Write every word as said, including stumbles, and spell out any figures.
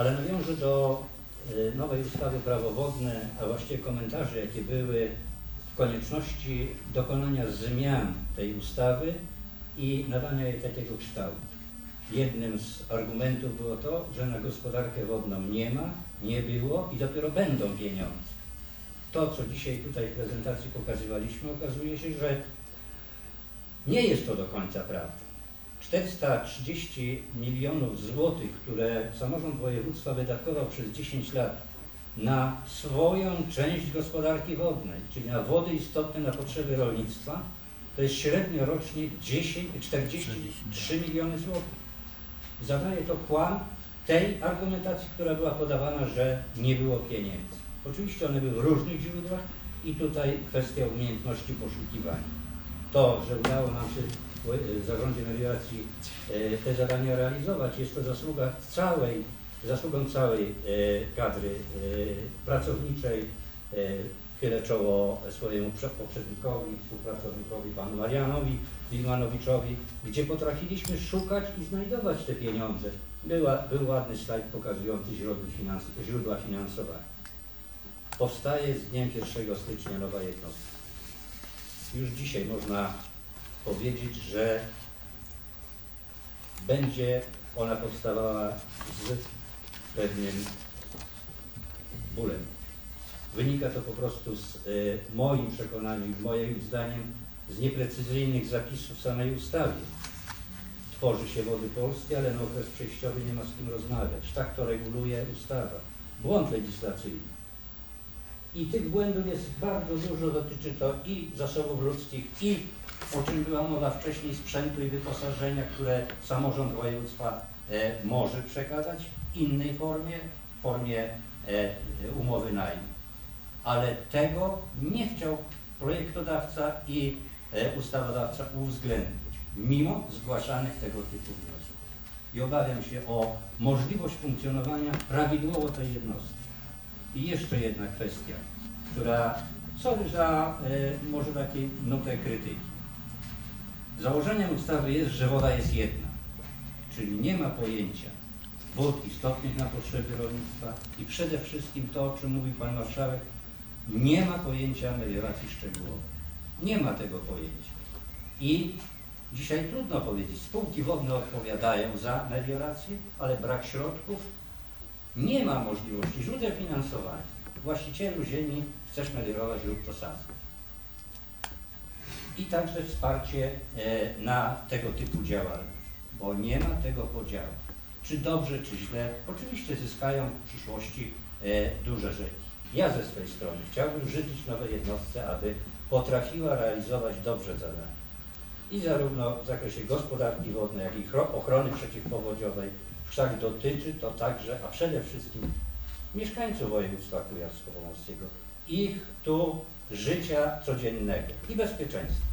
Ale nawiążę do nowej ustawy Prawo wodne, a właściwie komentarzy, jakie były w konieczności dokonania zmian tej ustawy i nadania jej takiego kształtu. Jednym z argumentów było to, że na gospodarkę wodną nie ma, nie było i dopiero będą pieniądze. To, co dzisiaj tutaj w prezentacji pokazywaliśmy, okazuje się, że nie jest to do końca prawda. czterysta trzydzieści milionów złotych, które samorząd województwa wydatkował przez dziesięć lat na swoją część gospodarki wodnej, czyli na wody istotne na potrzeby rolnictwa, to jest średnio rocznie czterdzieści trzy miliony złotych. Zadaje to kłam tej argumentacji, która była podawana, że nie było pieniędzy. Oczywiście one były w różnych źródłach i tutaj kwestia umiejętności poszukiwania. To, że udało nam się w zarządzie melioracji te zadania realizować, jest to zasługa całej, zasługą całej kadry pracowniczej. Chylę czoło swojemu poprzednikowi, współpracownikowi, panu Marianowi Wilmanowiczowi, gdzie potrafiliśmy szukać i znajdować te pieniądze. Była, był ładny slajd pokazujący źródła, finans, źródła finansowania. Powstaje z dniem pierwszego stycznia nowa jednostka. Już dzisiaj można powiedzieć, że będzie ona powstawała z pewnym bólem. Wynika to po prostu z y, moim przekonaniem, moim zdaniem, z nieprecyzyjnych zapisów w samej ustawie. Tworzy się Wody Polskie, ale na okres przejściowy nie ma z kim rozmawiać. Tak to reguluje ustawa. Błąd legislacyjny. I tych błędów jest bardzo dużo, dotyczy to i zasobów ludzkich, i, o czym była mowa wcześniej, sprzętu i wyposażenia, które samorząd województwa e, może przekazać w innej formie, w formie e, umowy najmu. Ale tego nie chciał projektodawca i e, ustawodawca uwzględnić, mimo zgłaszanych tego typu wniosków. I obawiam się o możliwość funkcjonowania prawidłowo tej jednostki. I jeszcze jedna kwestia, która, sorry za e, może takiej nutę krytyki. Założeniem ustawy jest, że woda jest jedna, czyli nie ma pojęcia wód istotnych na potrzeby rolnictwa i przede wszystkim to, o czym mówi pan marszałek, nie ma pojęcia melioracji szczegółowej. Nie ma tego pojęcia. I dzisiaj trudno powiedzieć, spółki wodne odpowiadają za meliorację, ale brak środków, nie ma możliwości źródeł finansowania. Właścicielu ziemi, chcesz meliorować, rób to sam. I także wsparcie e, na tego typu działalność, bo nie ma tego podziału. Czy dobrze, czy źle, oczywiście zyskają w przyszłości e, duże rzeczy. Ja ze swojej strony chciałbym życzyć nowej jednostce, aby potrafiła realizować dobrze zadania. I zarówno w zakresie gospodarki wodnej, jak i ochrony przeciwpowodziowej, wszak dotyczy to także, a przede wszystkim mieszkańców województwa kujawsko-pomorskiego, ich tu życia codziennego i bezpieczeństwa.